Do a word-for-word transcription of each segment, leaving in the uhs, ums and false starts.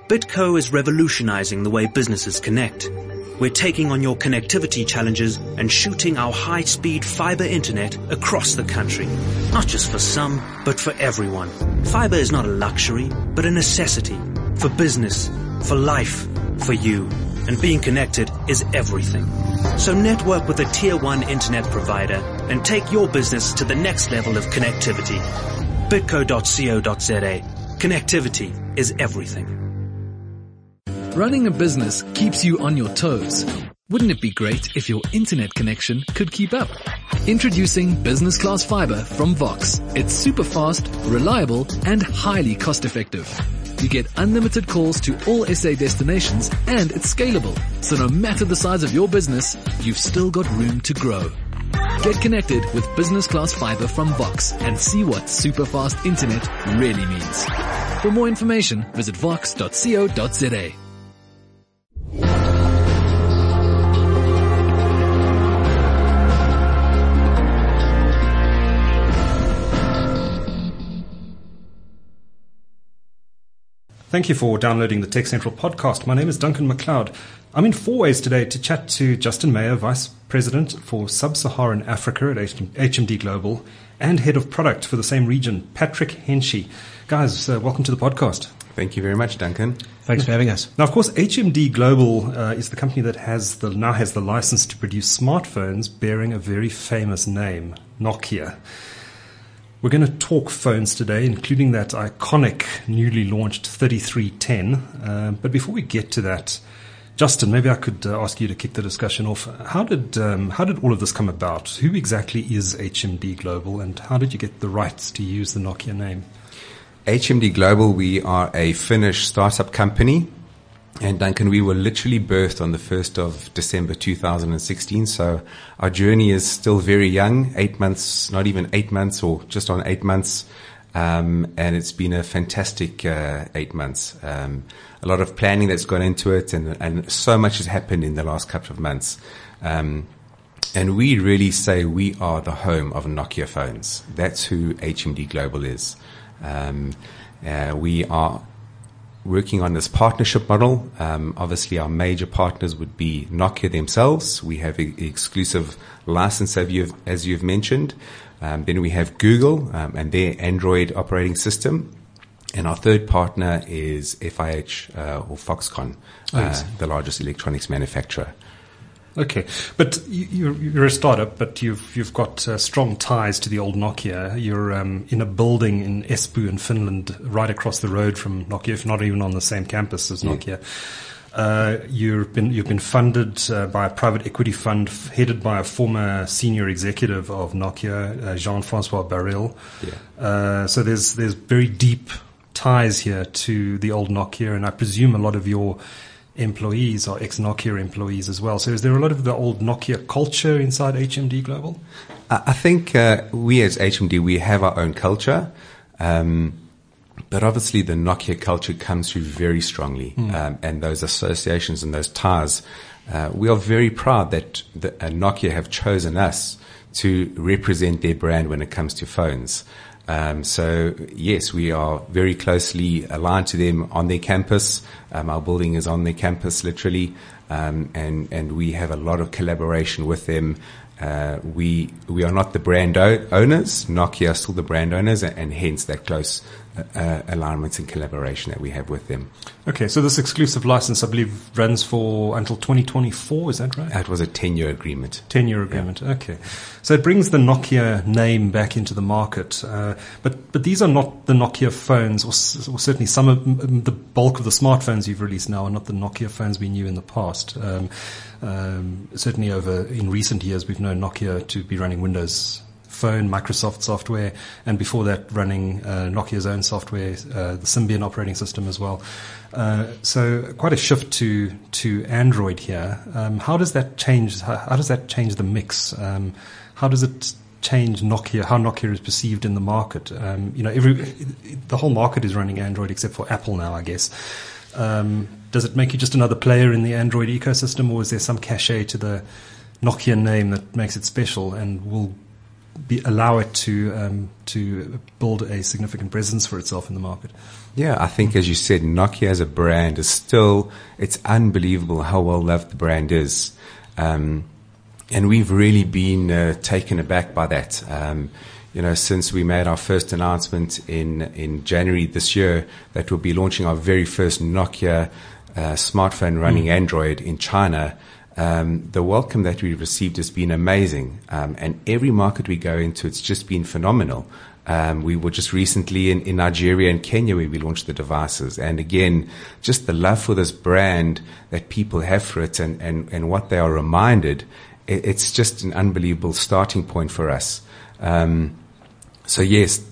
Bitco is revolutionizing the way businesses connect. We're taking on your connectivity challenges and shooting our high-speed fiber internet across the country. Not just for some, but for everyone. Fiber is not a luxury, but a necessity. For business, for life, for you. And being connected is everything. So network with a tier one internet provider and take your business to the next level of connectivity. bitco dot co dot za. Connectivity is everything. Running a business keeps you on your toes. Wouldn't it be great if your internet connection could keep up? Introducing Business Class Fiber from Vox. It's super fast, reliable, and highly cost effective. You get unlimited calls to all S A destinations, and it's scalable. So no matter the size of your business, you've still got room to grow. Get connected with Business Class Fiber from Vox and see what super fast internet really means. For more information, visit vox dot co dot za. Thank you for downloading the Tech Central podcast. My name is Duncan McLeod. I'm in Fourways today to chat to Justin Mayer, Vice President for Sub-Saharan Africa at H M D Global and Head of Product for the same region, Patrick Henshey. Guys, uh, welcome to the podcast. Thank you very much, Duncan. Thanks for having us. Now, of course, H M D Global uh, is the company that has the now has the license to produce smartphones bearing a very famous name, Nokia. We're going to talk phones today, including that iconic newly launched thirty-three ten. Uh, but before we get to that, Justin, maybe I could uh, ask you to kick the discussion off. How did um, how did all of this come about? Who exactly is H M D Global, and how did you get the rights to use the Nokia name? H M D Global, we are a Finnish startup company. And Duncan, we were literally birthed on the first of December two thousand sixteen. So our journey is still very young, eight months, not even eight months or just on eight months. Um, and it's been a fantastic uh, eight months. Um, a lot of planning that's gone into it, and, and so much has happened in the last couple of months. Um, and we really say we are the home of Nokia phones. That's who H M D Global is. Um, uh, we are working on this partnership model. Um, obviously, our major partners would be Nokia themselves. We have an exclusive license, as you've, as you've mentioned. Um, then we have Google um, and their Android operating system. And our third partner is F I H uh, or Foxconn, oh, yes. uh, the largest electronics manufacturer. Okay, but you're, you're a startup, but you've you've got uh, strong ties to the old Nokia. You're um, in a building in Espoo in Finland, right across the road from Nokia, if not even on the same campus as Nokia. Yeah. Uh, you've been you've been funded uh, by a private equity fund f- headed by a former senior executive of Nokia, uh, Jean-Francois Baril. Yeah. Uh, so there's there's very deep ties here to the old Nokia, and I presume a lot of your employees are ex-Nokia employees as well. So is there a lot of the old Nokia culture inside H M D Global? I think uh, we as H M D, we have our own culture. Um, but obviously the Nokia culture comes through very strongly. Mm. Um, and those associations and those ties, uh, we are very proud that the, uh, Nokia have chosen us to represent their brand when it comes to phones. Um, so yes, we are very closely aligned to them on their campus. Um, our building is on their campus, literally, um, and and we have a lot of collaboration with them. Uh, we we are not the brand o- owners. Nokia are still the brand owners, and, and hence that close uh, alignment and collaboration that we have with them. Okay, so this exclusive license, I believe, runs for until twenty twenty-four. Is that right? It was a ten-year agreement. ten-year agreement. Yeah. Okay, so it brings the Nokia name back into the market. Uh, but but these are not the Nokia phones, or, or certainly some of the bulk of the smartphones you've released now are not the Nokia phones we knew in the past. Um, um, certainly, over in recent years, we've known Nokia to be running Windows Phone, Microsoft software, and before that running uh, Nokia's own software, uh, the Symbian operating system as well. Uh, so quite a shift to to Android here. Um, how does that change? How, how does that change the mix? Um, how does it change Nokia? How Nokia is perceived in the market? Um, you know, every the whole market is running Android except for Apple now, I guess. Um, does it make you just another player in the Android ecosystem, or is there some cachet to the Nokia name that makes it special and will be, allow it to um, to build a significant presence for itself in the market? Yeah, I think, as you said, Nokia as a brand is still, it's unbelievable how well loved the brand is. Um, and we've really been uh, taken aback by that. Um, you know, since we made our first announcement in, in January this year that we'll be launching our very first Nokia uh, smartphone running mm. Android in China, um, the welcome that we've received has been amazing. Um, and every market we go into, it's just been phenomenal. Um, we were just recently in, in Nigeria and Kenya where we launched the devices. And again, just the love for this brand that people have for it and, and, and what they are reminded, it, it's just an unbelievable starting point for us. Um, so yes,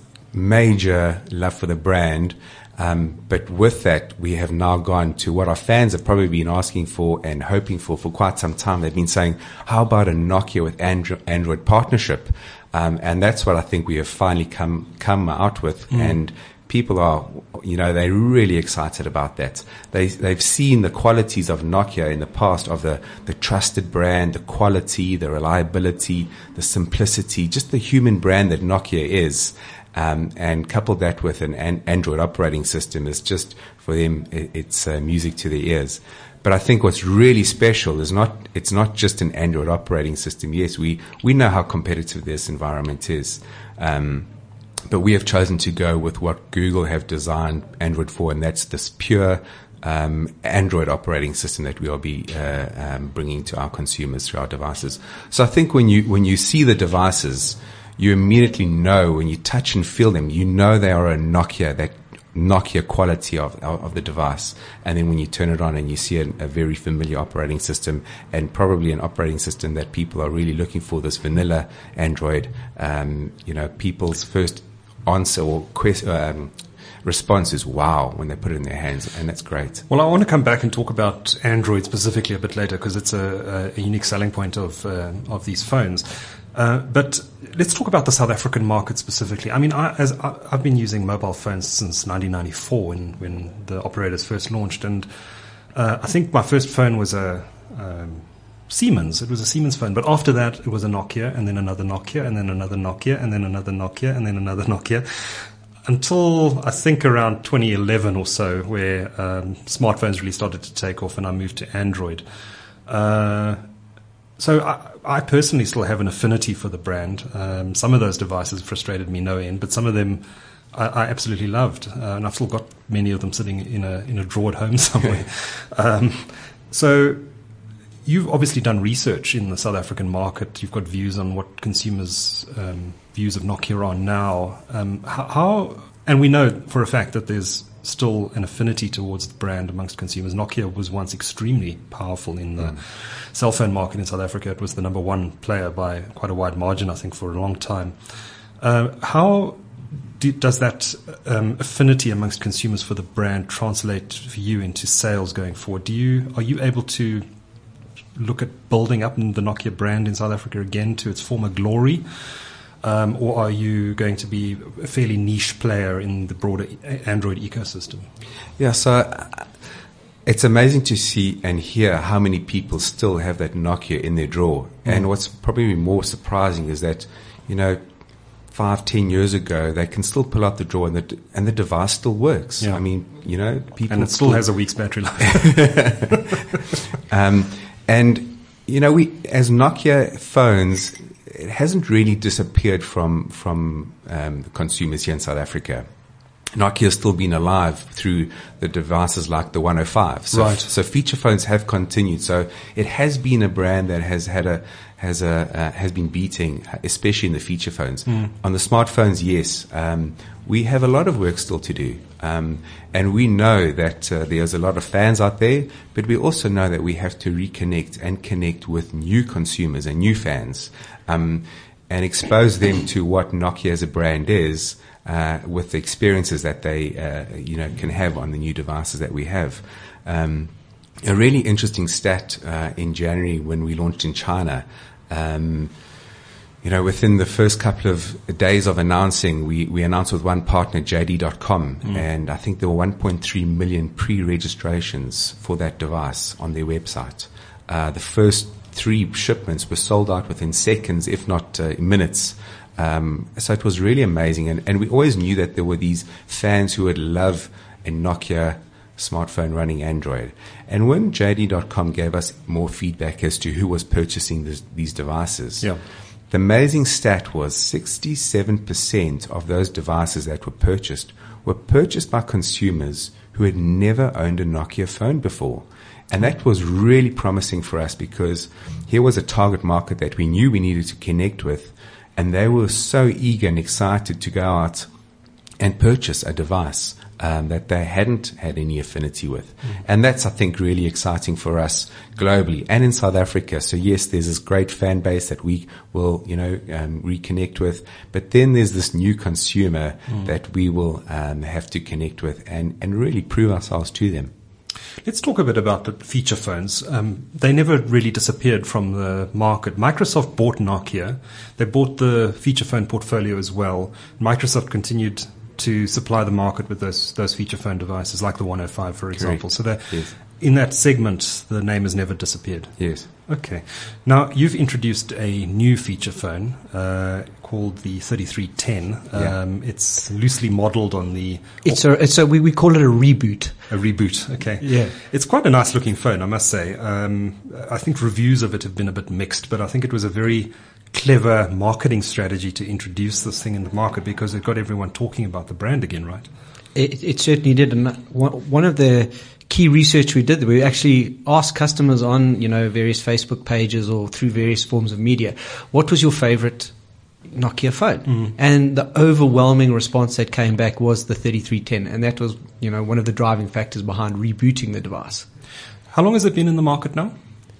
major love for the brand. Um, but with that, we have now gone to what our fans have probably been asking for and hoping for for quite some time. They've been saying, how about a Nokia with Andro- Android partnership? Um, and that's what I think we have finally come come out with. Mm. And people are, you know, they're really excited about that. They, they've seen the qualities of Nokia in the past, of the, the trusted brand, the quality, the reliability, the simplicity, just the human brand that Nokia is. Um, and couple that with an, an Android operating system is just, for them, it, it's uh, music to their ears. But I think what's really special is not, it's not just an Android operating system. Yes, we, we know how competitive this environment is. Um, but we have chosen to go with what Google have designed Android for, and that's this pure, um, Android operating system that we will be, uh, um, bringing to our consumers through our devices. So I think when you, when you see the devices, you immediately know, when you touch and feel them, you know they are a Nokia, that Nokia quality of, of, of the device. And then when you turn it on and you see a, a very familiar operating system, and probably an operating system that people are really looking for, this vanilla Android, um, you know, people's first answer or quest, um, response is wow when they put it in their hands, and that's great. Well, I want to come back and talk about Android specifically a bit later, because it's a, a unique selling point of uh, of these phones. Uh, but let's talk about the South African market specifically. I mean, I, as I, I've been using mobile phones since nineteen ninety-four, when when the operators first launched, and uh, I think my first phone was a um, Siemens. It was a Siemens phone, but after that it was a Nokia, and then another Nokia, and then another Nokia, and then another Nokia, and then another Nokia, until I think around twenty eleven or so, where um, smartphones really started to take off, and I moved to Android. Uh, so I, I personally still have an affinity for the brand. Um, some of those devices frustrated me no end, but some of them I, I absolutely loved, uh, and I've still got many of them sitting in a in a drawer at home somewhere. um, so. You've obviously done research in the South African market. You've got views on what consumers' um, views of Nokia are now. Um, how, how, and we know for a fact that there's still an affinity towards the brand amongst consumers. Nokia was once extremely powerful in the mm. cell phone market in South Africa. It was the number one player by quite a wide margin, I think, for a long time. Uh, how do, does that um, affinity amongst consumers for the brand translate for you into sales going forward? Do you are you able to look at building up the Nokia brand in South Africa again to its former glory? Um, or are you going to be a fairly niche player in the broader Android ecosystem? Yeah, so uh, it's amazing to see and hear how many people still have that Nokia in their drawer. Mm. And what's probably more surprising is that, you know, five, ten years ago, they can still pull out the drawer and the, and the device still works. Yeah. I mean, you know, people... And it still, still has a week's battery life. um, And, you know, we, as Nokia phones, it hasn't really disappeared from, from, um, the consumers here in South Africa. Nokia has still been alive through the devices like the one oh five. So, right. so feature phones have continued. So it has been a brand that has had a, has a, uh, has been beating, especially in the feature phones. Mm. On the smartphones, yes, um, we have a lot of work still to do. Um, and we know that uh, there's a lot of fans out there, but we also know that we have to reconnect and connect with new consumers and new fans, um, and expose them to what Nokia as a brand is, uh, with the experiences that they, uh, you know, can have on the new devices that we have. Um, a really interesting stat, uh, in January when we launched in China, um, You know, within the first couple of days of announcing, we, we announced with one partner, J D dot com, mm. and I think there were one point three million pre-registrations for that device on their website. Uh, the first three shipments were sold out within seconds, if not uh, minutes. Um, so it was really amazing. And, and we always knew that there were these fans who would love a Nokia smartphone running Android. And when J D dot com gave us more feedback as to who was purchasing this, these devices, yeah. the amazing stat was sixty-seven percent of those devices that were purchased were purchased by consumers who had never owned a Nokia phone before. And that was really promising for us, because here was a target market that we knew we needed to connect with, and they were so eager and excited to go out and purchase a device um, that they hadn't had any affinity with. Mm. And that's, I think, really exciting for us globally and in South Africa. So yes, there's this great fan base that we will, you know, um, reconnect with, but then there's this new consumer mm. that we will um, have to connect with and, and really prove ourselves to them. Let's talk a bit about the feature phones. Um, they never really disappeared from the market. Microsoft bought Nokia. They bought the feature phone portfolio as well. Microsoft continued to supply the market with those those feature phone devices, like the one oh five, for example. Correct. So that yes. in that segment, the name has never disappeared. Yes. Okay. Now, you've introduced a new feature phone uh, called the thirty-three ten. Um, yeah. It's loosely modeled on the... It's a, it's a we, we call it a reboot. A reboot, okay. Yeah. It's quite a nice looking phone, I must say. Um, I think reviews of it have been a bit mixed, but I think it was a very clever marketing strategy to introduce this thing in the market, because it got everyone talking about the brand again, right? It, it certainly did. And one of the key research we did, we actually asked customers on, you know, various Facebook pages or through various forms of media, what was your favorite Nokia phone? Mm. And the overwhelming response that came back was the thirty-three ten. And that was, you know, one of the driving factors behind rebooting the device. How long has it been in the market now?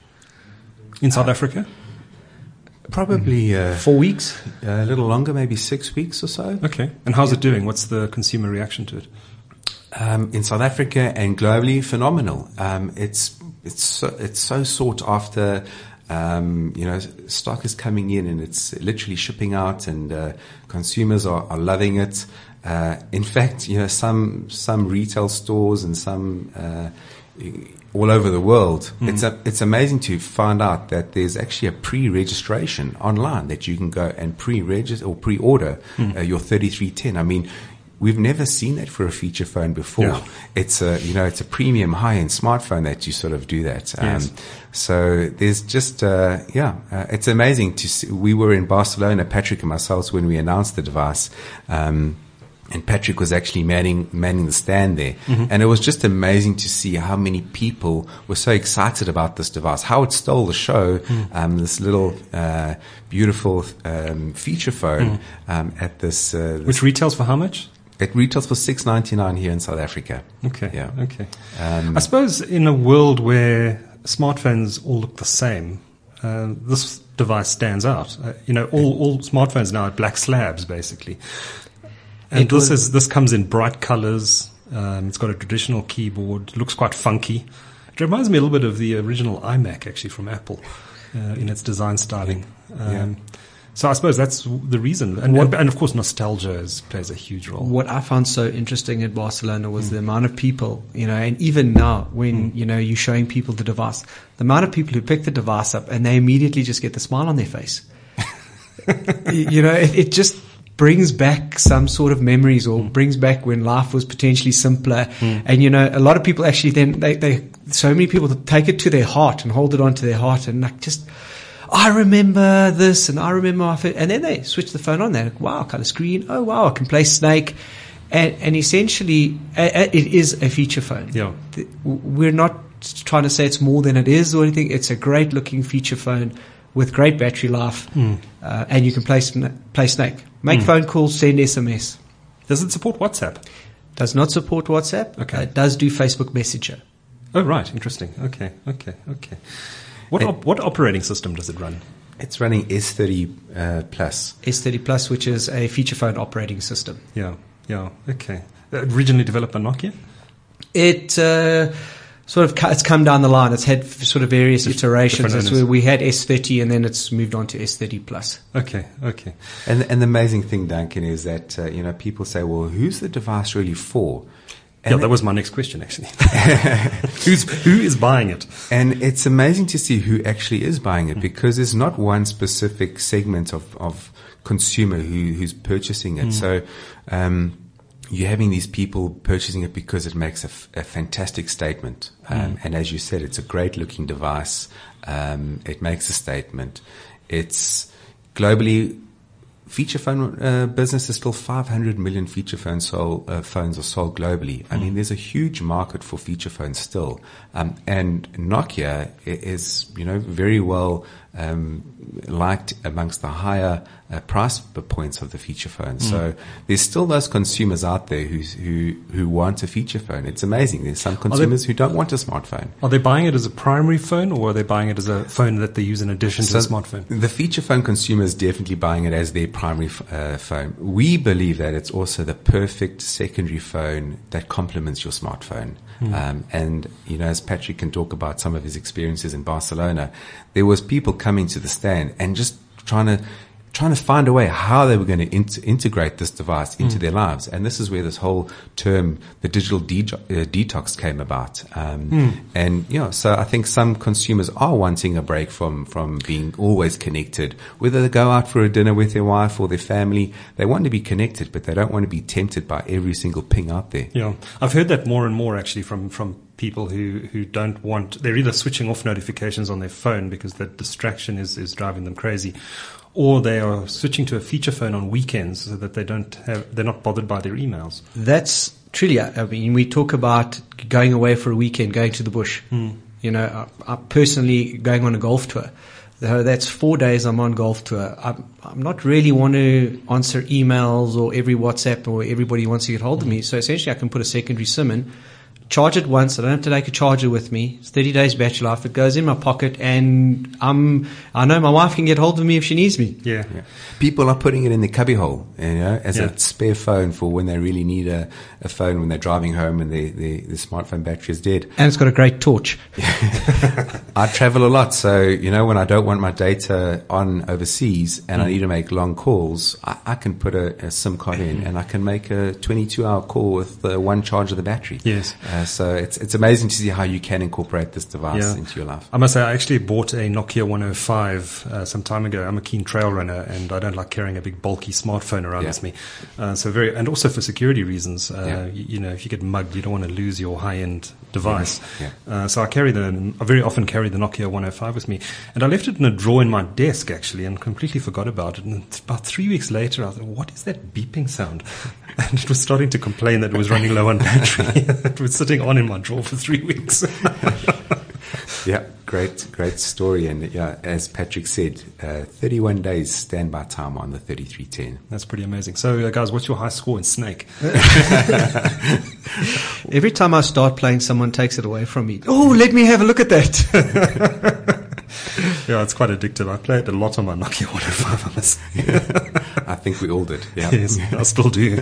In South uh, Africa? Probably uh, four weeks, a little longer, maybe six weeks or so. Okay. And how's yeah. it doing? What's the consumer reaction to it? Um, in South Africa and globally, phenomenal. Um, it's it's so, it's so sought after. Um, you know, stock is coming in and it's literally shipping out, and uh, consumers are, are loving it. Uh, in fact, you know, some some retail stores and some uh, all over the world, mm. it's a, it's amazing to find out that there's actually a pre-registration online that you can go and pre-register or pre-order mm. uh, your thirty-three ten. I mean, we've never seen that for a feature phone before. Yeah. It's a, you know, it's a premium high-end smartphone that you sort of do that. Um, yes. So there's just, uh, yeah, uh, it's amazing to see. We were in Barcelona, Patrick and myself, when we announced the device. Um, and Patrick was actually manning, manning the stand there. Mm-hmm. And it was just amazing to see how many people were so excited about this device, how it stole the show, mm. um, this little, uh, beautiful, um, feature phone, mm. um, at this, uh, this. Which retails for how much? It retails for six ninety-nine here in South Africa. Okay. Yeah. Okay. Um, I suppose in a world where smartphones all look the same, uh, this device stands out. Uh, you know, all, all smartphones now are black slabs, basically. And this is this comes in bright colors. Um, it's got a traditional keyboard. It looks quite funky. It reminds me a little bit of the original iMac, actually, from Apple, uh, in its design styling. Um, yeah. So I suppose that's the reason. And, what, and of course, nostalgia is, plays a huge role. What I found so interesting in Barcelona was mm. the amount of people, you know, and even now when, mm. you know, you're showing people the device, the amount of people who pick the device up and they immediately just get the smile on their face. You know, it, it just brings back some sort of memories, or mm. brings back when life was potentially simpler. Mm. And, you know, a lot of people actually then, they, they, so many people take it to their heart and hold it onto their heart and like just, I remember this and I remember my phone. And then they switch the phone on. They're like, wow, kind of screen. Oh, wow, I can play Snake. And, and essentially, it is a feature phone. Yeah. We're not trying to say it's more than it is or anything. It's a great looking feature phone with great battery life. Mm. Uh, and you can play, play Snake. Make mm. phone calls, send S M S. Does it support WhatsApp? Does not support WhatsApp. Okay. Uh, it does do Facebook Messenger. Oh, right. Interesting. Okay. Okay. Okay. What op- what operating system does it run? It's running S thirty uh, Plus. S thirty Plus, which is a feature phone operating system. Yeah, yeah, okay. Uh, originally developed by Nokia? It uh, sort of it's come down the line. It's had sort of various Dif- iterations. It's where we had S thirty, and then it's moved on to S thirty Plus. Okay, okay. And and the amazing thing, Duncan, is that uh, you know people say, well, who's the device really for? And yeah, that was my next question, actually. Who's, who is buying it? And it's amazing to see who actually is buying it, because there's not one specific segment of, of consumer who, who's purchasing it. Mm. So, um, you're having these people purchasing it because it makes a, f- a fantastic statement. Um, mm. And as you said, it's a great looking device. Um, it makes a statement. It's globally, feature phone uh, business is still five hundred million feature phone sold, uh, phones are sold globally. I mm. mean, there's a huge market for feature phones still. Um, and Nokia is, you know, very well um, liked amongst the higher uh, price points of the feature phone. Mm. So there's still those consumers out there who who who want a feature phone. It's amazing. There's some consumers they, who don't want a smartphone. Are they buying it as a primary phone, or are they buying it as a phone that they use in addition so to the smartphone? The feature phone consumer is definitely buying it as their primary uh, phone. We believe that it's also the perfect secondary phone that complements your smartphone. Mm. Um, and, you know, as Patrick can talk about some of his experiences in Barcelona, there was people coming to the stand and just trying to trying to find a way how they were going to in- integrate this device into mm. their lives. And this is where this whole term, the digital de- uh, detox came about. Um, mm. And, you know, so I think some consumers are wanting a break from, from being always connected, whether they go out for a dinner with their wife or their family. They want to be connected, but they don't want to be tempted by every single ping out there. Yeah. I've heard that more and more actually from, from people who, who don't want, they're either switching off notifications on their phone because the distraction is, is driving them crazy, or they are switching to a feature phone on weekends so that they don't have, they're not bothered by their emails. That's truly, I mean, we talk about going away for a weekend, going to the bush. Mm. You know, I, I personally going on a golf tour. So that's four days I'm on golf tour. I'm, I'm not really want to answer emails or every WhatsApp or everybody wants to get hold of me. So essentially I can put a secondary SIM in, charge it once. I don't have to take a charger with me. It's thirty days battery life. It goes in my pocket, and um, I know my wife can get hold of me if she needs me. Yeah. yeah. People are putting it in the cubbyhole, you know, as yeah. a spare phone for when they really need a, a phone when they're driving home and the, the, the smartphone battery is dead. And it's got a great torch. I travel a lot, so, you know, when I don't want my data on overseas and mm. I need to make long calls, I, I can put a, a SIM card in and I can make a twenty-two hour call with the one charge of the battery. Yes. Uh, so it's it's amazing to see how you can incorporate this device yeah. into your life. I must say, I actually bought a Nokia one oh five uh, some time ago. I'm a keen trail runner, and I don't like carrying a big bulky smartphone around yeah. with me. Uh, so very, and also for security reasons. Uh, yeah. you, you know, if you get mugged, you don't want to lose your high-end device. Yeah. Yeah. Uh, so I carry the, I very often carry the Nokia one oh five with me, and I left it in a drawer in my desk actually, and completely forgot about it. And about three weeks later, I thought, what is that beeping sound? And it was starting to complain that it was running low on battery. It was sitting on in my drawer for three weeks. Yeah, great, great story. And yeah, as Patrick said, uh, thirty-one days standby time on the thirty-three ten. That's pretty amazing. So, uh, guys, what's your high score in Snake? Every time I start playing, someone takes it away from me. Oh, let me have a look at that. Yeah, it's quite addictive. I played a lot on my Nokia one oh five, I must say. I think we all did. Yeah. Yes, I still do.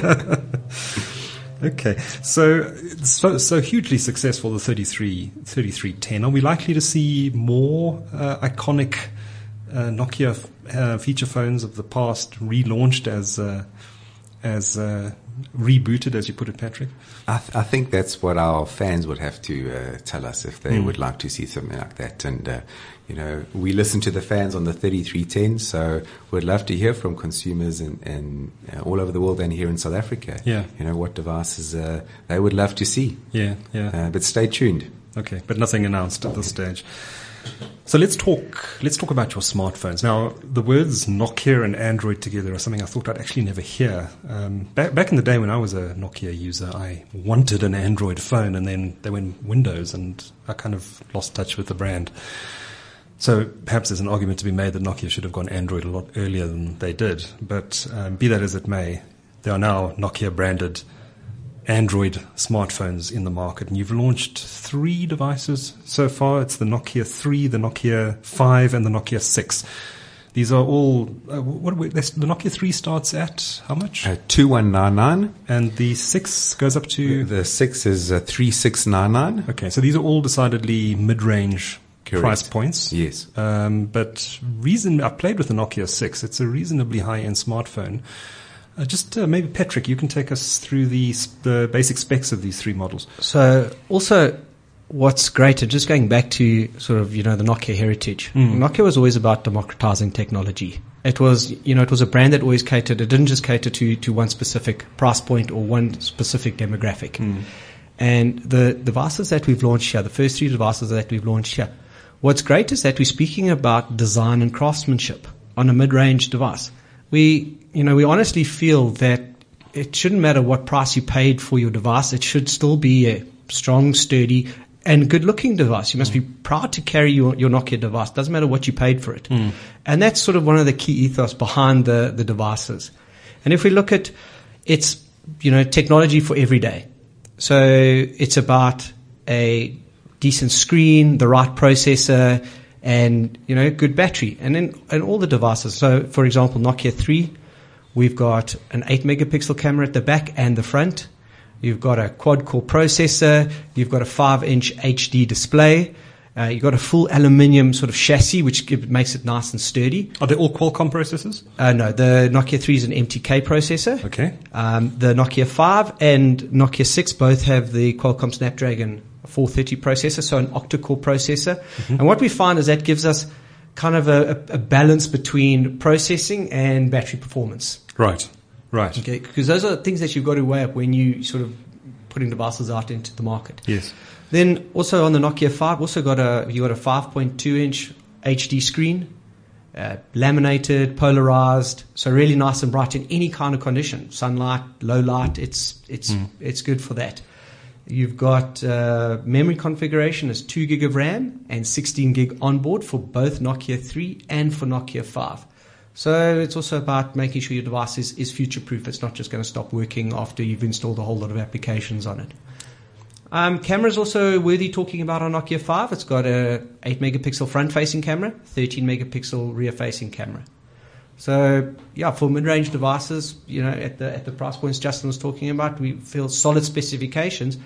Okay, so, so so hugely successful, the thirty-three ten. Are we likely to see more uh, iconic uh, Nokia uh, feature phones of the past relaunched as uh, as uh, rebooted, as you put it, Patrick? I, th- I think that's what our fans would have to uh, tell us if they mm. would like to see something like that. And uh, you know, we listen to the fans on the thirty-three ten, so we'd love to hear from consumers and, and uh, all over the world and here in South Africa. Yeah. You know, what devices uh, they would love to see. Yeah, yeah. Uh, but stay tuned. Okay, but nothing announced at this stage. So let's talk. Let's talk about your smartphones. Now, the words Nokia and Android together are something I thought I'd actually never hear. Um, back back in the day when I was a Nokia user, I wanted an Android phone, and then they went Windows, and I kind of lost touch with the brand. So perhaps there's an argument to be made that Nokia should have gone Android a lot earlier than they did. But um, be that as it may, there are now Nokia branded Android smartphones in the market, and you've launched three devices so far. It's the Nokia three, the Nokia five, and the Nokia six. These are all, uh, what are we, the Nokia three starts at how much? Uh, two one nine nine. And the six goes up to? The, the six is uh, three six nine nine. Okay, so these are all decidedly mid-range Correct. Price points. Yes. Um, but reason, I played with the Nokia six. It's a reasonably high-end smartphone. Uh, just uh, maybe, Patrick, you can take us through the, the basic specs of these three models. So also what's great, and just going back to sort of, you know, the Nokia heritage, mm. Nokia was always about democratizing technology. It was, you know, it was a brand that always catered. It didn't just cater to, to one specific price point or one specific demographic. Mm. And the devices that we've launched here, the first three devices that we've launched here, what's great is that we're speaking about design and craftsmanship on a mid-range device. We, you know, we honestly feel that it shouldn't matter what price you paid for your device. It should still be a strong, sturdy, and good-looking device. You must mm. be proud to carry your, your Nokia device. Doesn't matter what you paid for it. Mm. And that's sort of one of the key ethos behind the, the devices. And if we look at, it's, you know, technology for every day. So it's about a decent screen, the right processor, and, you know, good battery. And then, and all the devices. So, for example, Nokia three, we've got an eight megapixel camera at the back and the front. You've got a quad-core processor. You've got a five inch H D display. Uh, you've got a full aluminium sort of chassis, which give, makes it nice and sturdy. Are they all Qualcomm processors? Uh, no, the Nokia three is an M T K processor. Okay. Um, the Nokia five and Nokia six both have the Qualcomm Snapdragon four thirty processor, so an octa-core processor. Mm-hmm. And what we find is that gives us kind of a, a, a balance between processing and battery performance. Right. Right. Okay, because those are things that you've got to weigh up when you sort of putting devices out into the market. Yes. Then also on the Nokia five, also got a you got a five point two inch H D screen, uh, laminated, polarized, so really nice and bright in any kind of condition, sunlight, low light. It's it's mm. it's good for that. You've got uh, memory configuration as two gig of RAM and sixteen gig onboard for both Nokia three and for Nokia five. So it's also about making sure your device is, is future-proof. It's not just going to stop working after you've installed a whole lot of applications on it. Um, camera is also worthy talking about on Nokia five. It's got a eight megapixel front-facing camera, thirteen megapixel rear-facing camera. So, yeah, for mid-range devices, you know, at the at the price points Justin was talking about, we feel solid specifications.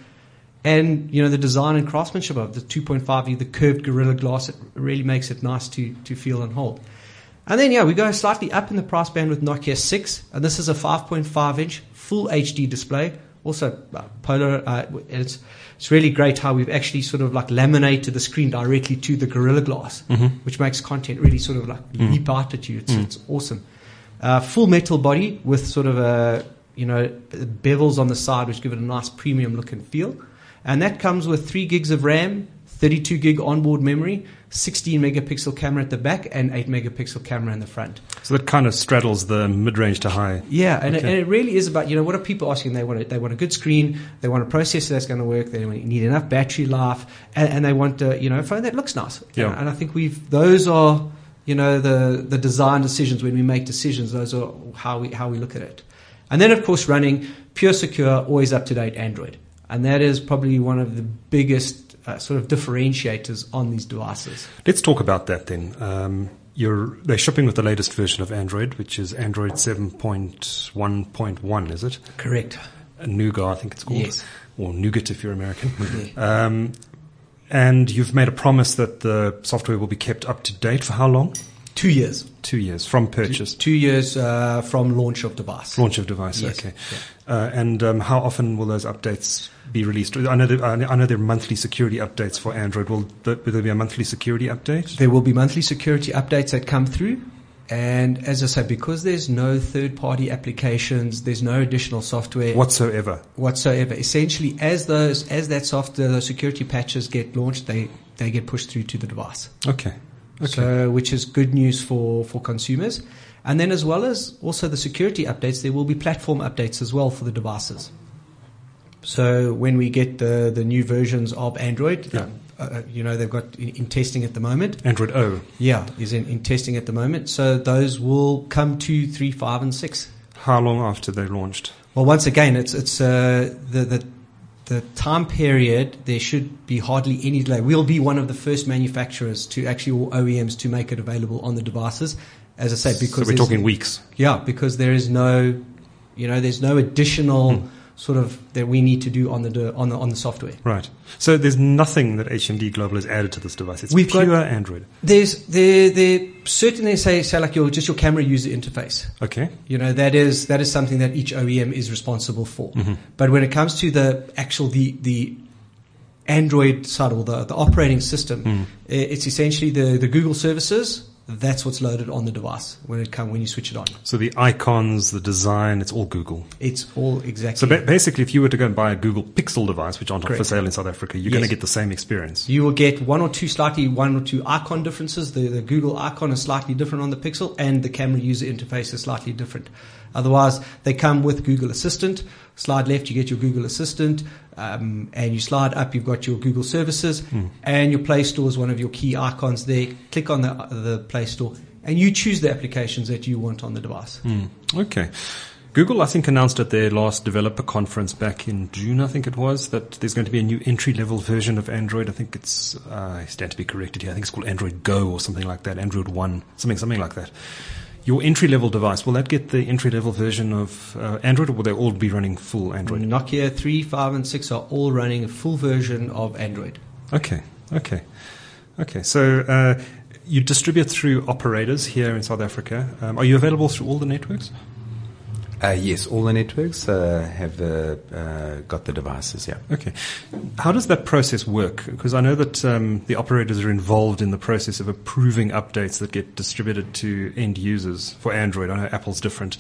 And, you know, the design and craftsmanship of the two point five D, the curved Gorilla Glass, it really makes it nice to, to feel and hold. And then, yeah, we go slightly up in the price band with Nokia six, and this is a five point five inch full H D display. Also, uh, polar. Uh, it's it's really great how we've actually sort of like laminated the screen directly to the Gorilla Glass, mm-hmm. which makes content really sort of like mm. leap out at you. It's, mm. it's awesome. Uh, full metal body with sort of a you know bevels on the side, which give it a nice premium look and feel. And that comes with three gigs of RAM, thirty-two gig onboard memory, sixteen megapixel camera at the back, and eight megapixel camera in the front. So that kind of straddles the mid-range to high. Yeah, and, okay. it, and it really is about, you know, what are people asking? They want a, they want a good screen, they want a processor that's going to work, they need enough battery life, and, and they want a, you know, a phone that looks nice. Yeah. And, and I think we've, those are, you know, the, the design decisions when we make decisions, those are how we, how we look at it. And then, of course, running pure, secure, always up-to-date Android. And that is probably one of the biggest uh, sort of differentiators on these devices. Let's talk about that then. Um, you're, they're shipping with the latest version of Android, which is Android seven point one point one, is it? Correct. Uh, Nougat, I think it's called. Yes. Or Nougat if you're American. Yeah. Um, and you've made a promise that the software will be kept up to date for how long? Two years. Two years from purchase. Two, two years uh, from launch of device. Launch of device. Yes. Okay. Yeah. Uh, and um, how often will those updates be released? I know there, I know there are monthly security updates for Android. Will there, will there be a monthly security update? There will be monthly security updates that come through. And as I said, because there's no third-party applications, there's no additional software whatsoever. Whatsoever. Essentially, as those as that software, those security patches get launched, they they get pushed through to the device. Okay. Okay. So, which is good news for, for consumers. And then as well as also the security updates, there will be platform updates as well for the devices. So when we get the, the new versions of Android, yeah. um, uh, you know, they've got in, in testing at the moment. Android O. Yeah, is in, in testing at the moment. So those will come two, three, five, and six. How long after they launched? Well, once again, it's it's uh, the the the time period. There should be hardly any delay. We'll be one of the first manufacturers to actually, or O E Ms, to make it available on the devices. As I say, because so we're talking weeks. Yeah, because there is no, you know, there's no additional hmm. sort of that we need to do on the on the on the software. Right. So there's nothing that H M D Global has added to this device. It's We've pure got, Android. There's there there certainly say say like your just your camera user interface. Okay. You know, that is that is something that each O E M is responsible for. Mm-hmm. But when it comes to the actual the the Android side or the, the operating system, mm. it's essentially the, the Google services, that's what's loaded on the device when it come when you switch it on. So the icons, the design, it's all Google. It's all exactly. So ba- basically, if you were to go and buy a Google Pixel device, which aren't Correct. for sale in South Africa, you're Yes. going to get the same experience. You will get one or two slightly, one or two icon differences. The, the Google icon is slightly different on the Pixel, and the camera user interface is slightly different. Otherwise, they come with Google Assistant. Slide left, you get your Google Assistant, um, and you slide up, you've got your Google Services, Mm. and your Play Store is one of your key icons there. Click on the the Play Store, and you choose the applications that you want on the device. Mm. Okay. Google, I think, announced at their last developer conference back in June, I think it was, that there's going to be a new entry-level version of Android. I think it's, uh, I stand to be corrected here, I think it's called Android Go or something like that, Android One, something, something like that. Your entry-level device, will that get the entry-level version of uh, Android, or will they all be running full Android? Nokia three, five, and six are all running a full version of Android. Okay, okay, okay. So uh, you distribute through operators here in South Africa. Um, are you available through all the networks? Uh, yes, all the networks uh, have uh, uh, got the devices, yeah. Okay. How does that process work? Because I know that um, the operators are involved in the process of approving updates that get distributed to end users for Android. I know Apple's different.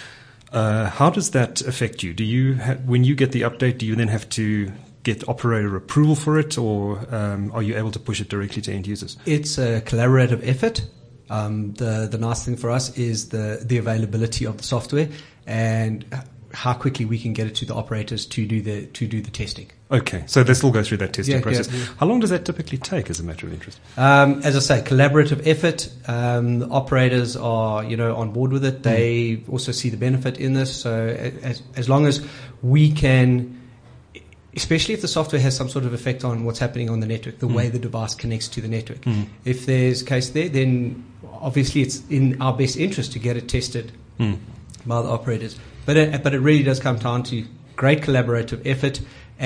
Uh, how does that affect you? Do you, ha- when you get the update, do you then have to get operator approval for it, or um, are you able to push it directly to end users? It's a collaborative effort. Um, the the nice thing for us is the the availability of the software and how quickly we can get it to the operators to do the to do the testing. Okay, so they still go through that testing Yeah, process. yeah, yeah. How long does that typically take, as a matter of interest? Um, as I say, collaborative effort. Um, the operators are, you know, on board with it. They also see the benefit in this. So as, as long as we can, especially if the software has some sort of effect on what's happening on the network, the Mm. way the device connects to the network. Mm. If there's a case there, then obviously it's in our best interest to get it tested Mm. by the operators. But it, but it really does come down to great collaborative effort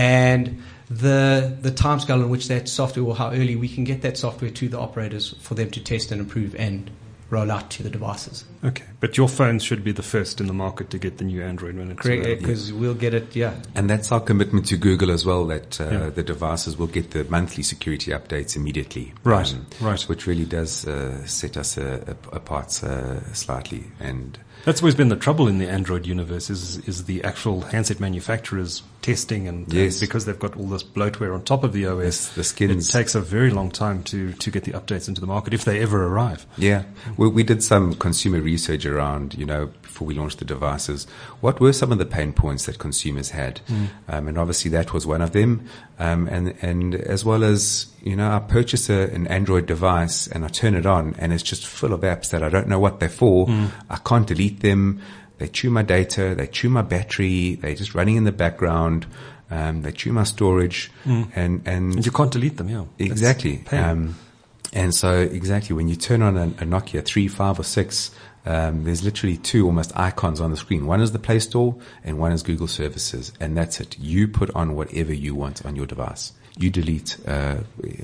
and the the timescale in which that software, or how early we can get that software to the operators for them to test and improve and roll out to the devices. Okay, but your phone should be the first in the market to get the new Android when it's Correct, available. because we'll get it, yeah. And that's our commitment to Google as well, that uh, Yeah. the devices will get the monthly security updates immediately. Right, right. Which really does uh, set us uh, ap- apart uh, slightly. And That's always been the trouble in the Android universe, is is the actual handset manufacturers testing, and, Yes. and because they've got all this bloatware on top of the O S, Yes, the skins. it takes a very long time to, to get the updates into the market, if they ever arrive. yeah, we, we did some consumer research around, you know, before we launched the devices, what were some of the pain points that consumers had? Mm. Um, and obviously that was one of them. Um, and, and as well as, you know, I purchase a, an Android device and I turn it on and it's just full of apps that I don't know what they're for. Mm. I can't delete them. They chew my data. They chew my battery. They're just running in the background. Um, they chew my storage. Mm. And, and, And you can't delete them, yeah. That's exactly. pain. Um, and so exactly when you turn on a, a Nokia three, five or six, um, there's literally two almost icons on the screen. One is the Play Store and one is Google Services. And that's it. You put on whatever you want on your device. You delete, uh,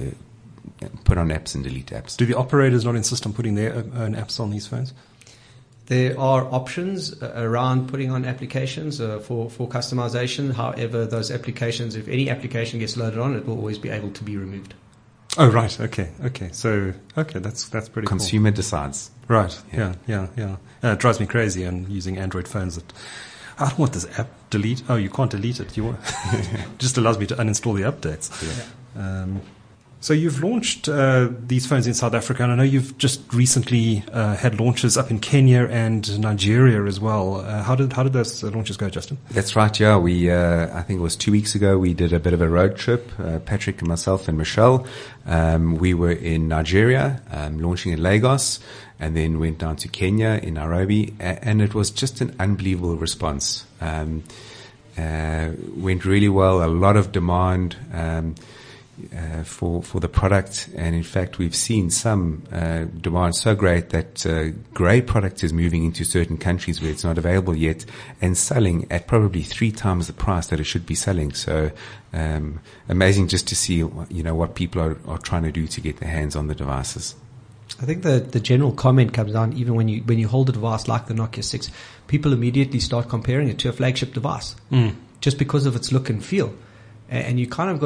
uh, put on apps and delete apps. Do the operators not insist on putting their own apps on these phones? There are options uh, around putting on applications uh, for, for customization. However, those applications, if any application gets loaded on, it will always be able to be removed. Oh, right. Okay. Okay. So, okay. That's, that's pretty cool. Consumer decides. Right. Yeah. Yeah. Yeah. Yeah. Uh, it drives me crazy on using Android phones that I don't want this app delete. Oh, you can't delete it. You want it just allows me to uninstall the updates. Yeah. Um, so you've launched uh, these phones in South Africa, and I know you've just recently uh, had launches up in Kenya and Nigeria as well. Uh, how did how did those uh, launches go, Justin? That's right, yeah. We, uh, I think it was two weeks ago, we did a bit of a road trip, uh, Patrick and myself and Michelle. Um, we were in Nigeria, um, launching in Lagos, and then went down to Kenya in Nairobi, a- and it was just an unbelievable response. Um, uh, went really well, a lot of demand, um, Uh, for for the product, and in fact we've seen some uh, demand so great that uh, grey product is moving into certain countries where it's not available yet and selling at probably three times the price that it should be selling. So um, amazing just to see, you know, what people are, are trying to do to get their hands on the devices. I think the, the general comment comes down, even when you when you hold a device like the Nokia six, people immediately start comparing it to a flagship device Mm. just because of its look and feel. And, and you kind of got to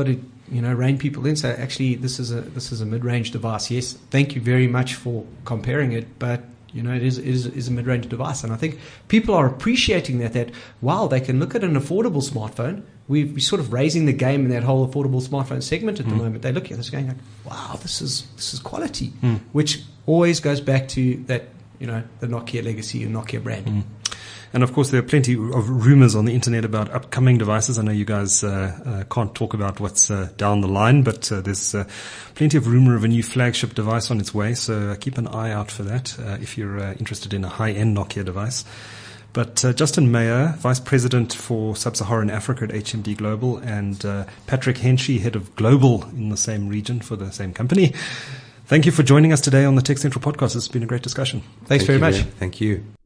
you know, rein people in. So actually, this is a this is a mid-range device. Yes, thank you very much for comparing it, but you know, it is, it is, it is a mid-range device. And I think people are appreciating that, that, wow, they can look at an affordable smartphone. We're, we're sort of raising the game in that whole affordable smartphone segment at mm. the moment. They look at this going like, wow, this is this is quality, mm. which always goes back to that, you know, the Nokia legacy and Nokia brand. Mm. And of course, there are plenty of rumors on the internet about upcoming devices. I know you guys uh, uh, can't talk about what's uh, down the line, but uh, there's uh, plenty of rumor of a new flagship device on its way. So uh, keep an eye out for that uh, if you're uh, interested in a high-end Nokia device. But uh, Justin Meyer, Vice President for Sub-Saharan Africa at H M D Global, and uh, Patrick Henshey, Head of Global in the same region for the same company. Thank you for joining us today on the Tech Central podcast. It's been a great discussion. Thanks Thank very much. Very, thank you.